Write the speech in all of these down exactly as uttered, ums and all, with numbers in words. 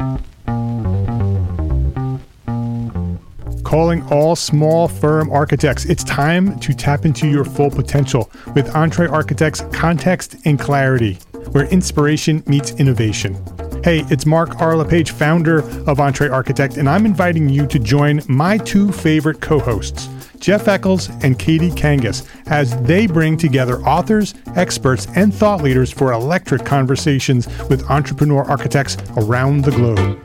Calling all small firm architects. It's time to tap into your full potential with Entre Architects Context and Clarity, where inspiration meets innovation. Hey, it's Mark R. LePage, founder of Entre Architect, and I'm inviting you to join my two favorite co-hosts, Jeff Eccles and Katie Kangas, as they bring together authors, experts, and thought leaders for electric conversations with entrepreneur architects around the globe.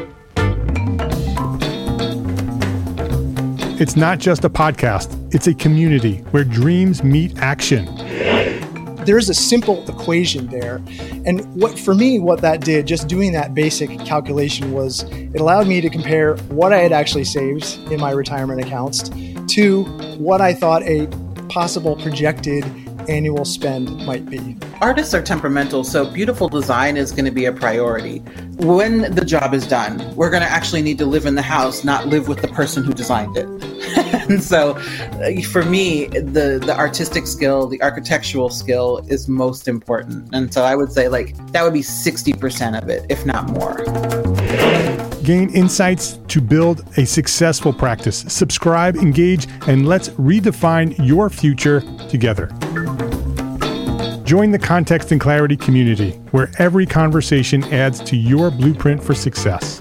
It's not just a podcast, it's a community where dreams meet action. There's a simple equation there. And what for me, what that did, just doing that basic calculation, was it allowed me to compare what I had actually saved in my retirement accounts to what I thought a possible projected annual spend might be. Artists are temperamental, so beautiful design is going to be a priority. When the job is done, we're going to actually need to live in the house, not live with the person who designed it. And so uh, for me, the, the artistic skill, the architectural skill is most important. And so I would say like that would be sixty percent of it, if not more. Gain insights to build a successful practice. Subscribe, engage, and let's redefine your future together. Join the Context and Clarity community, where every conversation adds to your blueprint for success.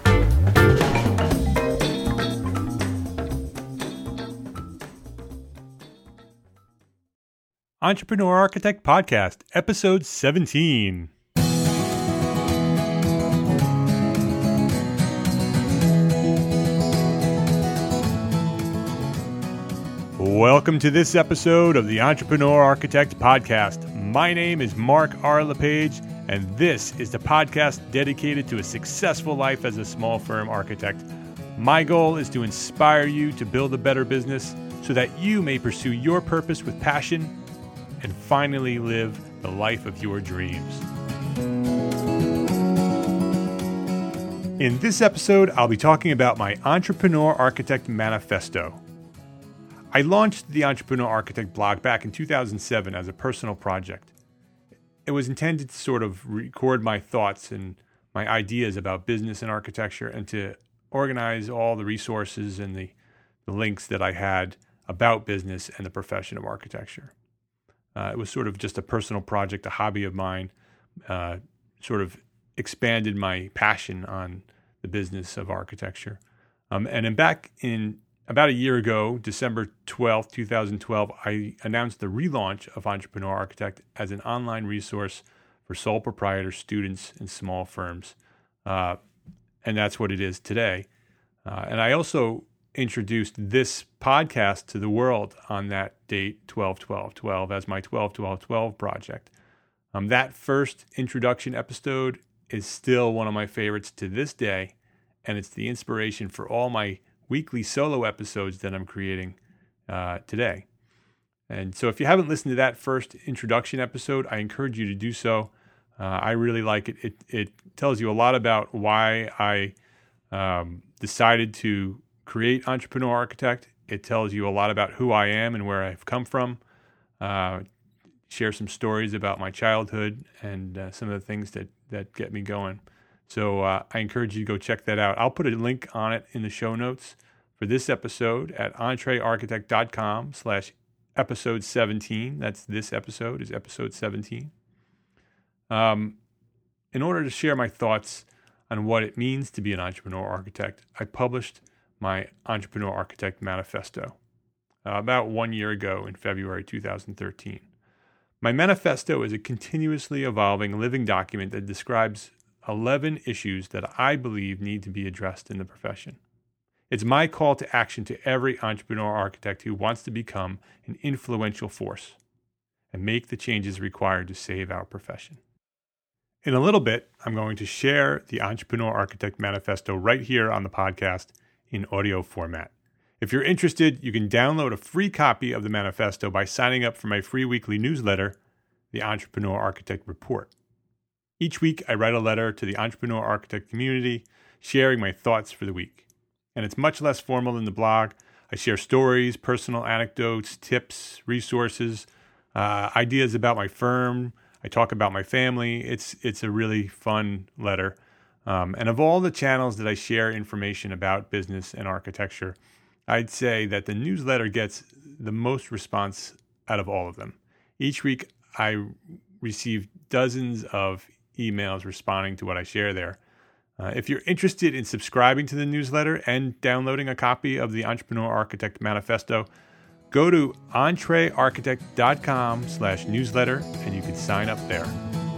Entrepreneur Architect Podcast, Episode seventeen. Welcome to this episode of the Entrepreneur Architect Podcast. My name is Mark R. LePage, and this is the podcast dedicated to a successful life as a small firm architect. My goal is to inspire you to build a better business so that you may pursue your purpose with passion and finally live the life of your dreams. In this episode, I'll be talking about my Entrepreneur Architect Manifesto. I launched the Entrepreneur Architect blog back in two thousand seven as a personal project. It was intended to sort of record my thoughts and my ideas about business and architecture and to organize all the resources and the, the links that I had about business and the profession of architecture. Uh, it was sort of just a personal project, a hobby of mine, uh, sort of expanded my passion on the business of architecture. Um, and then back in about a year ago, December twelfth, twenty twelve, I announced the relaunch of Entrepreneur Architect as an online resource for sole proprietors, students, and small firms. Uh, and that's what it is today. Uh, and I also introduced this podcast to the world on that date, twelve twelve twelve, as my twelve twelve twelve project. Um, that first introduction episode is still one of my favorites to this day, and it's the inspiration for all my weekly solo episodes that I'm creating uh, today. And so if you haven't listened to that first introduction episode, I encourage you to do so. Uh, I really like it. It it tells you a lot about why I um, decided to create Entrepreneur Architect. It tells you a lot about who I am and where I've come from. Uh, share some stories about my childhood and uh, some of the things that, that get me going. So uh, I encourage you to go check that out. I'll put a link on it in the show notes for this episode at entrearchitect.com slash episode 17. That's this episode is episode seventeen. Um, in order to share my thoughts on what it means to be an entrepreneur architect, I published my Entrepreneur Architect Manifesto uh, about one year ago in February two thousand thirteen. My manifesto is a continuously evolving living document that describes eleven issues that I believe need to be addressed in the profession. It's my call to action to every entrepreneur architect who wants to become an influential force and make the changes required to save our profession. In a little bit, I'm going to share the Entrepreneur Architect Manifesto right here on the podcast in audio format. If you're interested, you can download a free copy of the manifesto by signing up for my free weekly newsletter, the Entrepreneur Architect Report. Each week, I write a letter to the Entrepreneur Architect community, sharing my thoughts for the week. And it's much less formal than the blog. I share stories, personal anecdotes, tips, resources, uh, ideas about my firm. I talk about my family. It's it's a really fun letter. Um, and of all the channels that I share information about business and architecture, I'd say that the newsletter gets the most response out of all of them. Each week, I receive dozens of emails responding to what I share there. Uh, if you're interested in subscribing to the newsletter and downloading a copy of the Entrepreneur Architect Manifesto, go to entrearchitect.com slash newsletter and you can sign up there.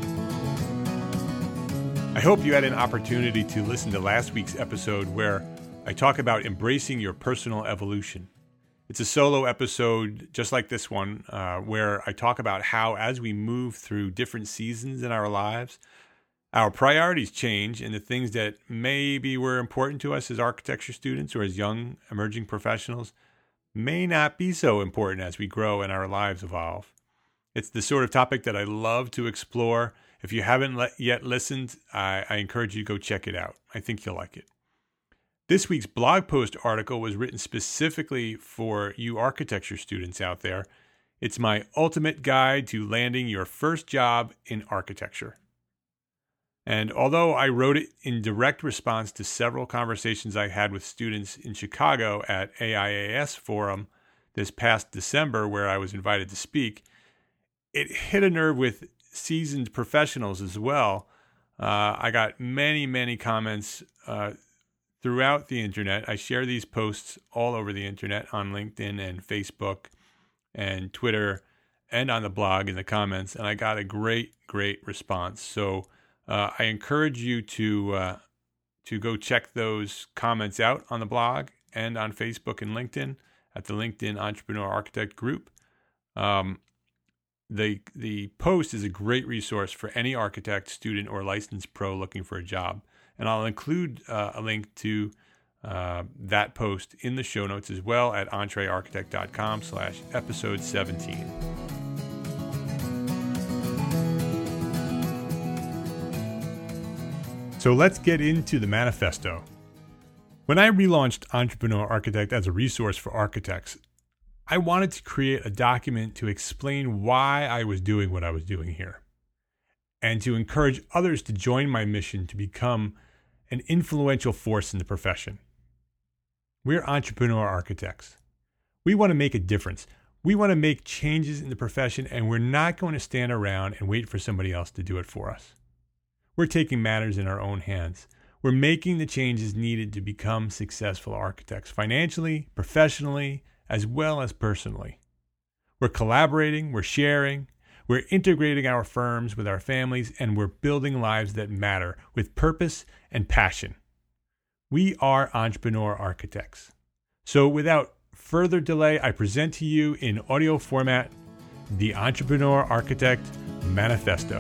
I hope you had an opportunity to listen to last week's episode where I talk about embracing your personal evolution. It's a solo episode just like this one, uh, where I talk about how as we move through different seasons in our lives, our priorities change and the things that maybe were important to us as architecture students or as young emerging professionals may not be so important as we grow and our lives evolve. It's the sort of topic that I love to explore. If you haven't le- yet listened, I, I encourage you to go check it out. I think you'll like it. This week's blog post article was written specifically for you architecture students out there. It's my ultimate guide to landing your first job in architecture. And although I wrote it in direct response to several conversations I had with students in Chicago at A I A S Forum this past December, where I was invited to speak, it hit a nerve with seasoned professionals as well. Uh, I got many, many comments uh, throughout the internet. I share these posts all over the internet on LinkedIn and Facebook and Twitter and on the blog in the comments, and I got a great, great response. So uh, I encourage you to uh, to go check those comments out on the blog and on Facebook and LinkedIn at the LinkedIn Entrepreneur Architect group. Um, the the post is a great resource for any architect, student, or licensed pro looking for a job. And I'll include uh, a link to uh, that post in the show notes as well at entrearchitect.com slash episode 17. So let's get into the manifesto. When I relaunched Entrepreneur Architect as a resource for architects, I wanted to create a document to explain why I was doing what I was doing here, and to encourage others to join my mission to become an influential force in the profession. We're entrepreneur architects. We want to make a difference. We want to make changes in the profession, and we're not going to stand around and wait for somebody else to do it for us. We're taking matters in our own hands. We're making the changes needed to become successful architects, financially, professionally, as well as personally. We're collaborating, we're sharing, we're integrating our firms with our families, and we're building lives that matter with purpose and passion. We are entrepreneur architects. So without further delay, I present to you in audio format the Entrepreneur Architect Manifesto.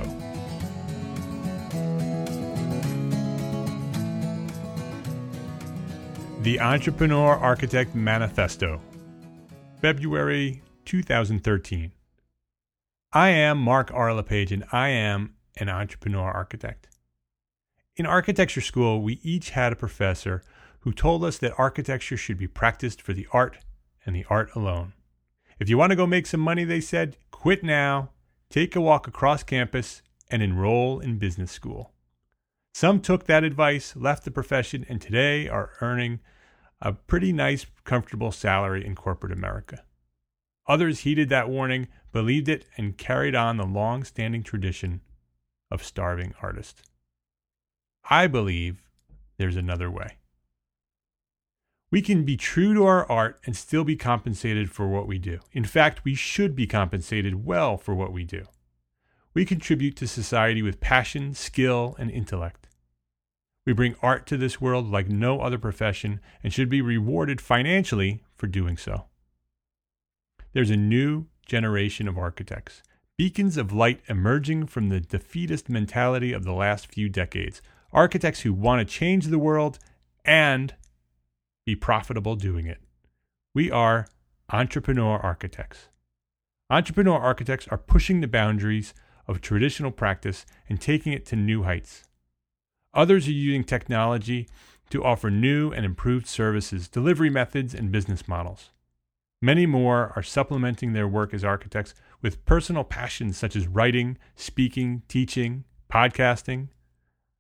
The Entrepreneur Architect Manifesto, February two thousand thirteen. I am Mark R. LePage, and I am an entrepreneur architect. In architecture school, we each had a professor who told us that architecture should be practiced for the art and the art alone. If you want to go make some money, they said, quit now, take a walk across campus, and enroll in business school. Some took that advice, left the profession, and today are earning a pretty nice, comfortable salary in corporate America. Others heeded that warning, believed it, and carried on the long-standing tradition of starving artists. I believe there's another way. We can be true to our art and still be compensated for what we do. In fact, we should be compensated well for what we do. We contribute to society with passion, skill, and intellect. We bring art to this world like no other profession and should be rewarded financially for doing so. There's a new generation of architects, beacons of light emerging from the defeatist mentality of the last few decades, architects who want to change the world and be profitable doing it. We are entrepreneur architects. Entrepreneur architects are pushing the boundaries of traditional practice and taking it to new heights. Others are using technology to offer new and improved services, delivery methods, and business models. Many more are supplementing their work as architects with personal passions such as writing, speaking, teaching, podcasting.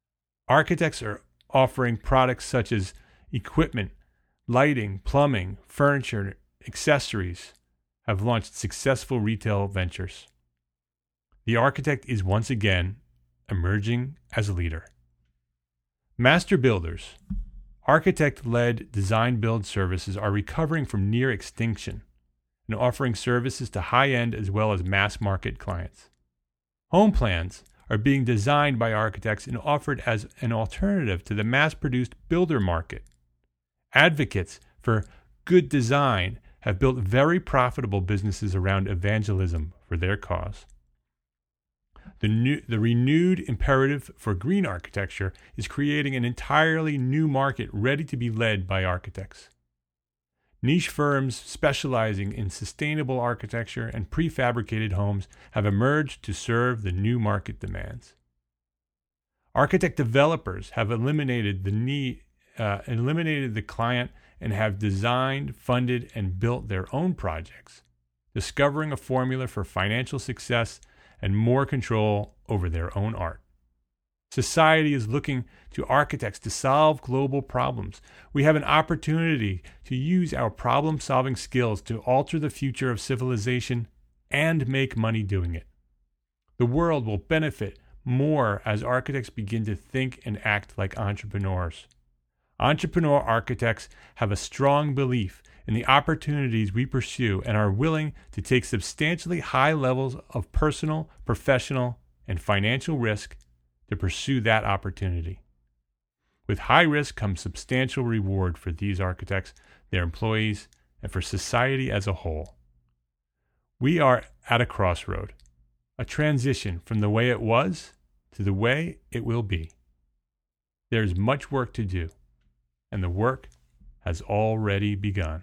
Architects are offering products such as equipment, lighting, plumbing, furniture, accessories, have launched successful retail ventures. The architect is once again emerging as a leader. Master builders, architect-led design-build services are recovering from near extinction and offering services to high-end as well as mass-market clients. Home plans are being designed by architects and offered as an alternative to the mass-produced builder market. Advocates for good design have built very profitable businesses around evangelism for their cause. The, new, the renewed imperative for green architecture is creating an entirely new market ready to be led by architects. Niche firms specializing in sustainable architecture and prefabricated homes have emerged to serve the new market demands. Architect developers have eliminated the need, uh, eliminated the client and have designed, funded, and built their own projects, discovering a formula for financial success and more control over their own art. Society is looking to architects to solve global problems. We have an opportunity to use our problem-solving skills to alter the future of civilization and make money doing it. The world will benefit more as architects begin to think and act like entrepreneurs. Entrepreneur architects have a strong belief in the opportunities we pursue and are willing to take substantially high levels of personal, professional, and financial risk to pursue that opportunity. With high risk comes substantial reward for these architects, their employees, and for society as a whole. We are at a crossroad, a transition from the way it was to the way it will be. There is much work to do, and the work has already begun.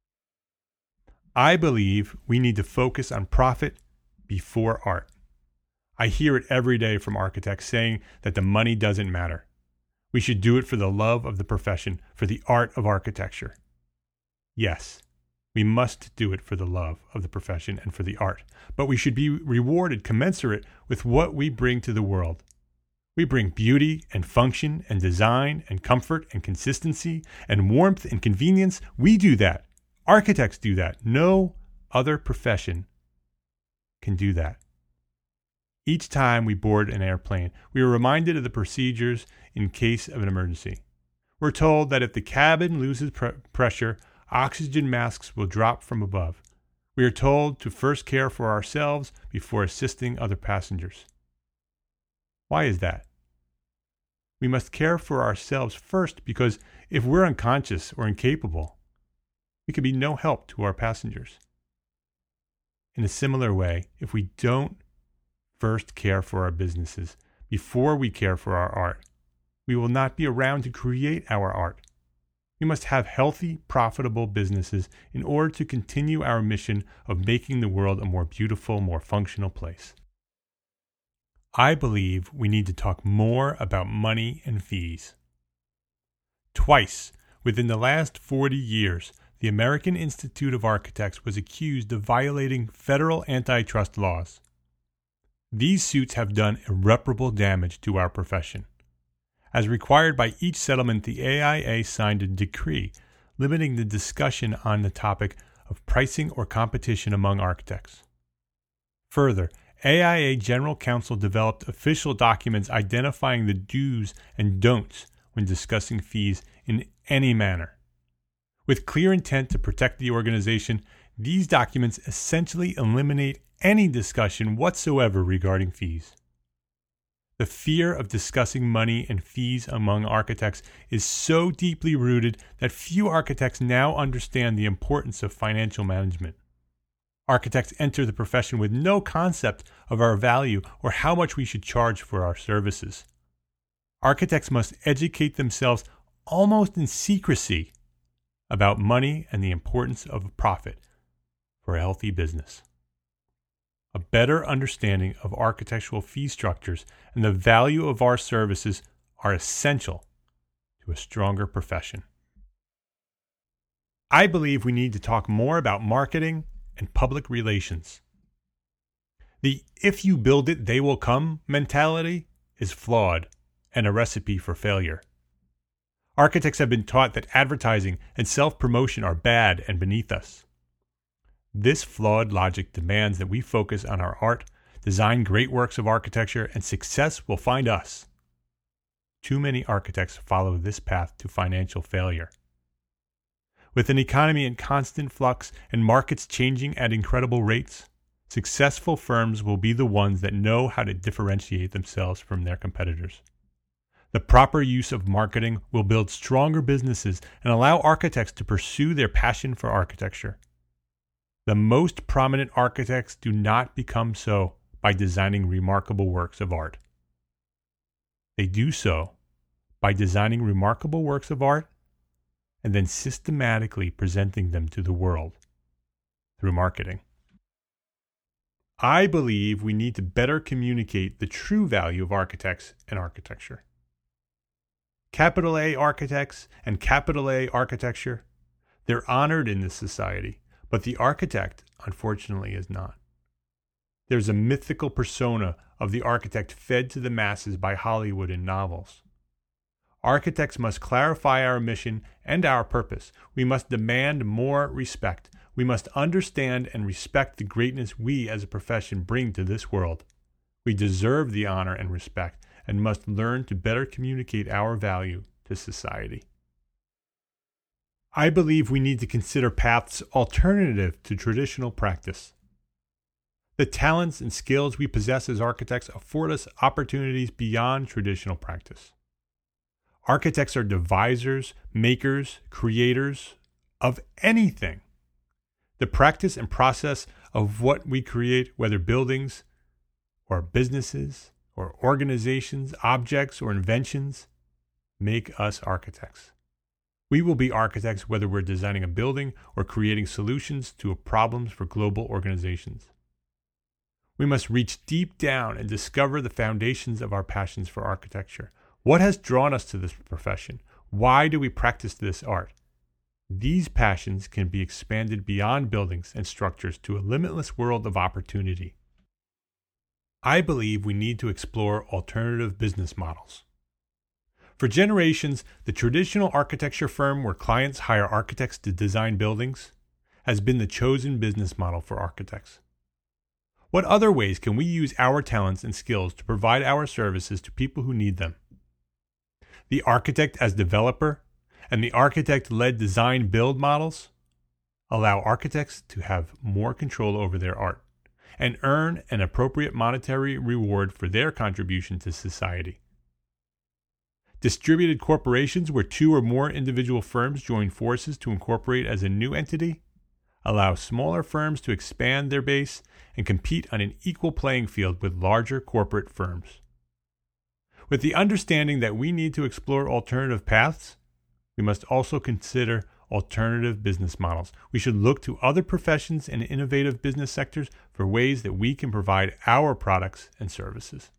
I believe we need to focus on profit before art. I hear it every day from architects saying that the money doesn't matter. We should do it for the love of the profession, for the art of architecture. Yes, we must do it for the love of the profession and for the art, but we should be rewarded commensurate with what we bring to the world. We bring beauty and function and design and comfort and consistency and warmth and convenience. We do that. Architects do that. No other profession can do that. Each time we board an airplane, we are reminded of the procedures in case of an emergency. We're told that if the cabin loses pr- pressure, oxygen masks will drop from above. We are told to first care for ourselves before assisting other passengers. Why is that? We must care for ourselves first because if we're unconscious or incapable, we can be no help to our passengers. In a similar way, if we don't first care for our businesses before we care for our art, we will not be around to create our art. We must have healthy, profitable businesses in order to continue our mission of making the world a more beautiful, more functional place. I believe we need to talk more about money and fees. Twice within the last forty years, the American Institute of Architects was accused of violating federal antitrust laws. These suits have done irreparable damage to our profession. As required by each settlement, the A I A signed a decree limiting the discussion on the topic of pricing or competition among architects. Further, A I A General Counsel developed official documents identifying the do's and don'ts when discussing fees in any manner. With clear intent to protect the organization, these documents essentially eliminate any discussion whatsoever regarding fees. The fear of discussing money and fees among architects is so deeply rooted that few architects now understand the importance of financial management. Architects enter the profession with no concept of our value or how much we should charge for our services. Architects must educate themselves almost in secrecy about money and the importance of profit for a healthy business. A better understanding of architectural fee structures and the value of our services are essential to a stronger profession. I believe we need to talk more about marketing and public relations. The if you build it, they will come mentality is flawed and a recipe for failure. Architects have been taught that advertising and self-promotion are bad and beneath us. This flawed logic demands that we focus on our art, design great works of architecture, and success will find us. Too many architects follow this path to financial failure. With an economy in constant flux and markets changing at incredible rates, successful firms will be the ones that know how to differentiate themselves from their competitors. The proper use of marketing will build stronger businesses and allow architects to pursue their passion for architecture. The most prominent architects do not become so by designing remarkable works of art. They do so by designing remarkable works of art and then systematically presenting them to the world through marketing. I believe we need to better communicate the true value of architects and architecture. Capital A architects and capital A architecture, they're honored in this society, but the architect, unfortunately, is not. There's a mythical persona of the architect fed to the masses by Hollywood and novels. Architects must clarify our mission and our purpose. We must demand more respect. We must understand and respect the greatness we as a profession bring to this world. We deserve the honor and respect and must learn to better communicate our value to society. I believe we need to consider paths alternative to traditional practice. The talents and skills we possess as architects afford us opportunities beyond traditional practice. Architects are devisers, makers, creators of anything. The practice and process of what we create, whether buildings or businesses or organizations, objects or inventions, make us architects. We will be architects whether we're designing a building or creating solutions to problems for global organizations. We must reach deep down and discover the foundations of our passions for architecture. What has drawn us to this profession? Why do we practice this art? These passions can be expanded beyond buildings and structures to a limitless world of opportunity. I believe we need to explore alternative business models. For generations, the traditional architecture firm where clients hire architects to design buildings has been the chosen business model for architects. What other ways can we use our talents and skills to provide our services to people who need them? The architect as developer and the architect-led design-build models allow architects to have more control over their art and earn an appropriate monetary reward for their contribution to society. Distributed corporations, where two or more individual firms join forces to incorporate as a new entity, allow smaller firms to expand their base and compete on an equal playing field with larger corporate firms. With the understanding that we need to explore alternative paths, we must also consider alternative business models. We should look to other professions and innovative business sectors for ways that we can provide our products and services.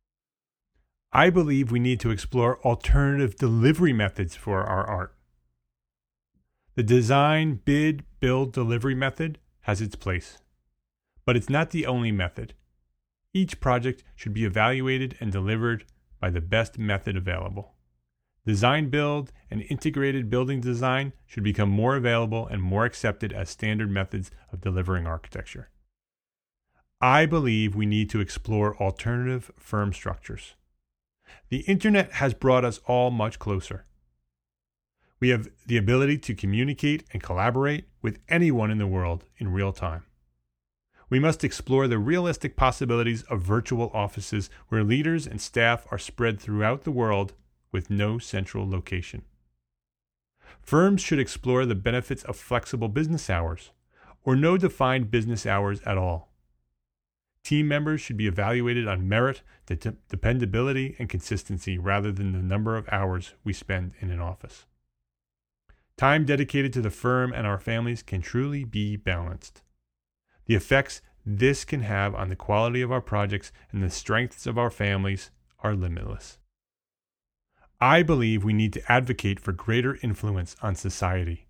I believe we need to explore alternative delivery methods for our art. The design, bid, build, delivery method has its place, but it's not the only method. Each project should be evaluated and delivered by the best method available. Design build and integrated building design should become more available and more accepted as standard methods of delivering architecture. I believe we need to explore alternative firm structures. The internet has brought us all much closer. We have the ability to communicate and collaborate with anyone in the world in real time. We must explore the realistic possibilities of virtual offices where leaders and staff are spread throughout the world with no central location. Firms should explore the benefits of flexible business hours or no defined business hours at all. Team members should be evaluated on merit, de- dependability, and consistency rather than the number of hours we spend in an office. Time dedicated to the firm and our families can truly be balanced. The effects this can have on the quality of our projects and the strengths of our families are limitless. I believe we need to advocate for greater influence on society.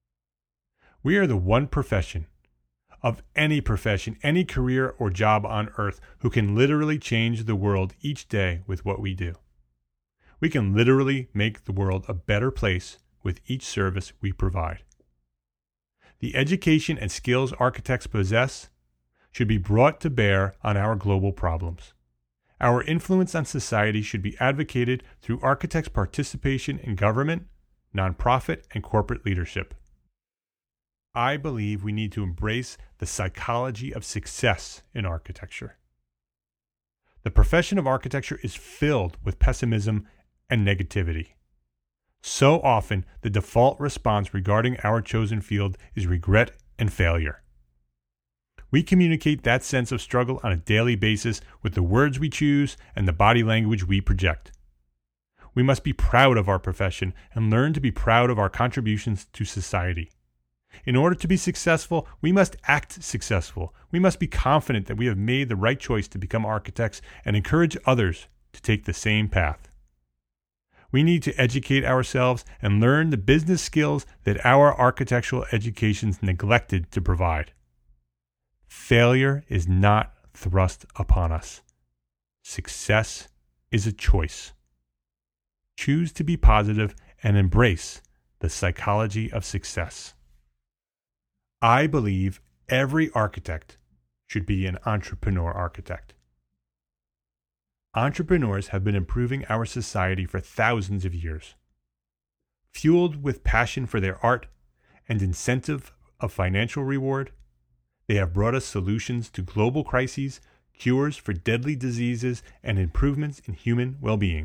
We are the one profession, of any profession, any career or job on earth, who can literally change the world each day with what we do. We can literally make the world a better place with each service we provide. The education and skills architects possess should be brought to bear on our global problems. Our influence on society should be advocated through architects' participation in government, nonprofit, and corporate leadership. I believe we need to embrace the psychology of success in architecture. The profession of architecture is filled with pessimism and negativity. So often, the default response regarding our chosen field is regret and failure. We communicate that sense of struggle on a daily basis with the words we choose and the body language we project. We must be proud of our profession and learn to be proud of our contributions to society. In order to be successful, we must act successful. We must be confident that we have made the right choice to become architects and encourage others to take the same path. We need to educate ourselves and learn the business skills that our architectural educations neglected to provide. Failure is not thrust upon us. Success is a choice. Choose to be positive and embrace the psychology of success. I believe every architect should be an entrepreneur architect. Entrepreneurs have been improving our society for thousands of years. Fueled with passion for their art and incentive of financial reward, they have brought us solutions to global crises, cures for deadly diseases, and improvements in human well-being.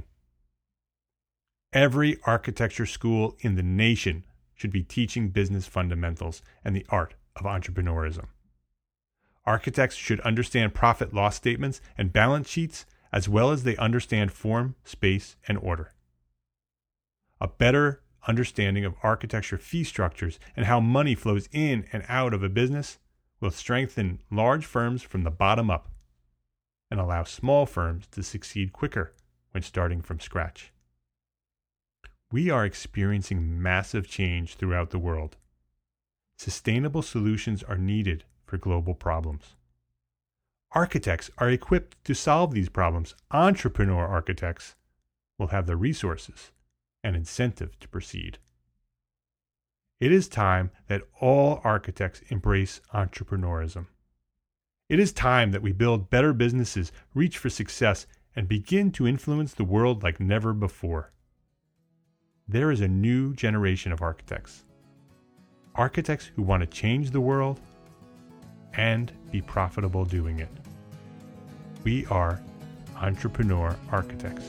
Every architecture school in the nation should be teaching business fundamentals and the art of entrepreneurism. Architects should understand profit loss statements and balance sheets as well as they understand form, space, and order. A better understanding of architecture fee structures and how money flows in and out of a business will strengthen large firms from the bottom up and allow small firms to succeed quicker when starting from scratch. We are experiencing massive change throughout the world. Sustainable solutions are needed for global problems. Architects are equipped to solve these problems. Entrepreneur architects will have the resources and incentive to proceed. It is time that all architects embrace entrepreneurism. It is time that we build better businesses, reach for success, and begin to influence the world like never before. There is a new generation of architects. Architects who want to change the world and be profitable doing it. We are entrepreneur architects.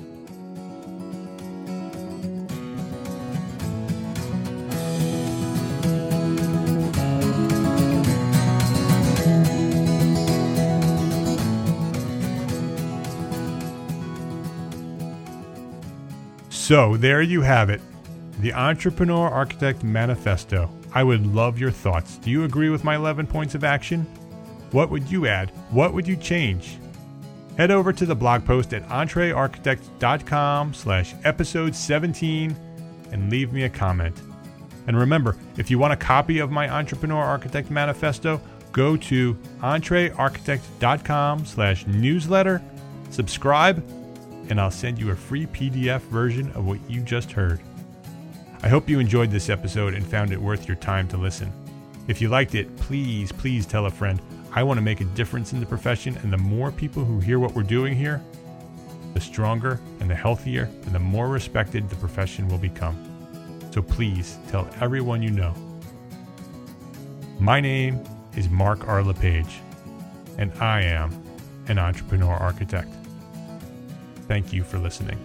So there you have it, the Entrepreneur Architect Manifesto. I would love your thoughts. Do you agree with my eleven points of action? What would you add? What would you change? Head over to the blog post at entrearchitect.com slash episode 17 and leave me a comment. And remember, if you want a copy of my Entrepreneur Architect Manifesto, go to entrearchitect.com slash newsletter, subscribe, and I'll send you a free P D F version of what you just heard. I hope you enjoyed this episode and found it worth your time to listen. If you liked it, please, please tell a friend. I want to make a difference in the profession, and the more people who hear what we're doing here, the stronger and the healthier and the more respected the profession will become. So please tell everyone you know. My name is Mark R. LePage, and I am an entrepreneur architect. Thank you for listening.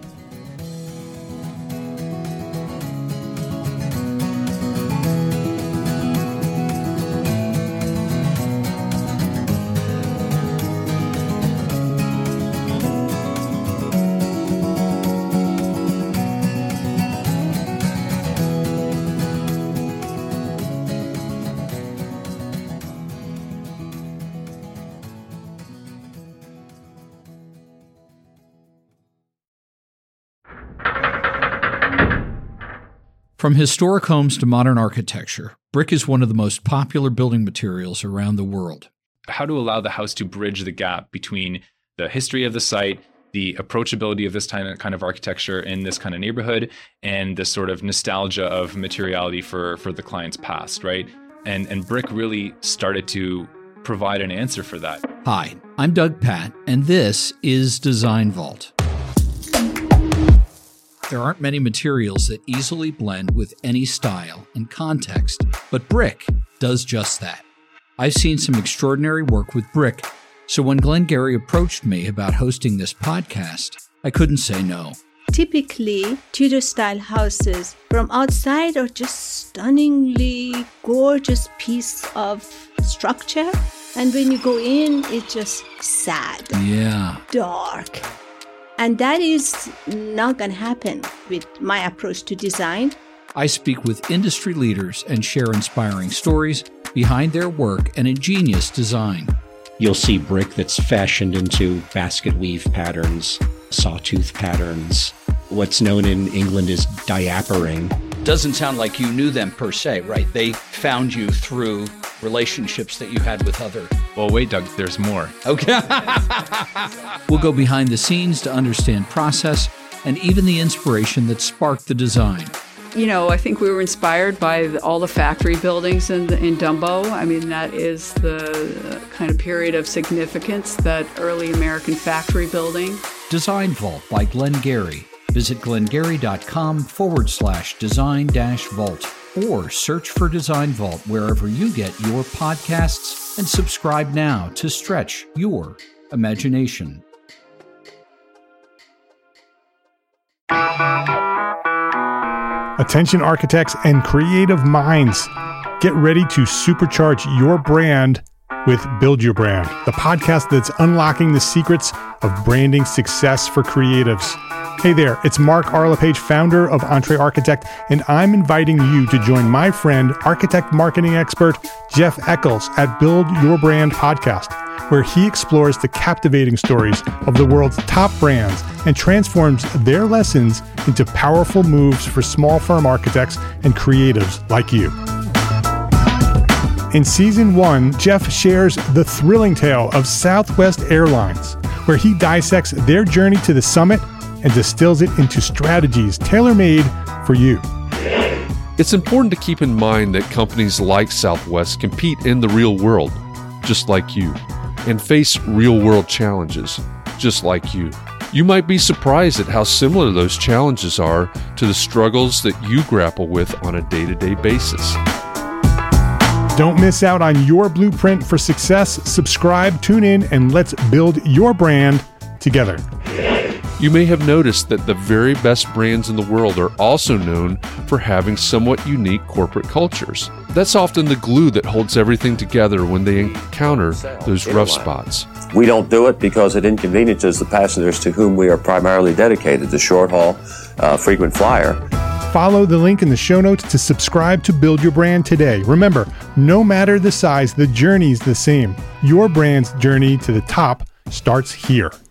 From historic homes to modern architecture, brick is one of the most popular building materials around the world. How to allow the house to bridge the gap between the history of the site the approachability of this kind of architecture in this kind of neighborhood, and this sort of nostalgia of materiality for, for the client's past, right? And, and Brick really started to provide an answer for that. Hi, I'm Doug Patt, and this is Design Vault. There aren't many materials that easily blend with any style and context, but brick does just that. I've seen some extraordinary work with brick, so when Glengarry approached me about hosting this podcast, I couldn't say no. Typically, Tudor-style houses from outside are just stunningly gorgeous piece of structure, and when you go in, it's just sad, yeah, dark. And that is not going to happen with my approach to design. I speak with industry leaders and share inspiring stories behind their work and ingenious design. You'll see brick that's fashioned into basket weave patterns, sawtooth patterns, what's known in England as diapering. Doesn't sound like you knew them per se, right? They found you through relationships that you had with other... Well, wait, Doug, there's more. Okay. We'll go behind the scenes to understand process and even the inspiration that sparked the design. You know, I think we were inspired by the, all the factory buildings in, in Dumbo. I mean, that is the kind of period of significance, that early American factory building. Design Vault by Glengarry. Visit glengarry.com forward slash design dash vault or search for Design Vault wherever you get your podcasts and subscribe now to stretch your imagination. Attention architects and creative minds, get ready to supercharge your brand with Build Your Brand, the podcast that's unlocking the secrets of branding success for creatives. Hey there, it's Mark Arlepage, founder of Entre Architect, and I'm inviting you to join my friend, architect marketing expert Jeff Eccles at Build Your Brand podcast, where he explores the captivating stories of the world's top brands and transforms their lessons into powerful moves for small firm architects and creatives like you. In season one, Jeff shares the thrilling tale of Southwest Airlines, where he dissects their journey to the summit and distills it into strategies tailor-made for you. It's important to keep in mind that companies like Southwest compete in the real world, just like you, and face real-world challenges, just like you. You might be surprised at how similar those challenges are to the struggles that you grapple with on a day-to-day basis. Don't miss out on your blueprint for success. Subscribe, tune in, and let's build your brand together. You may have noticed that the very best brands in the world are also known for having somewhat unique corporate cultures. That's often the glue that holds everything together when they encounter those rough spots. We don't do it because it inconveniences the passengers to whom we are primarily dedicated, the short haul, uh, frequent flyer. Follow the link in the show notes to subscribe to Build Your Brand today. Remember, no matter the size, the journey's the same. Your brand's journey to the top starts here.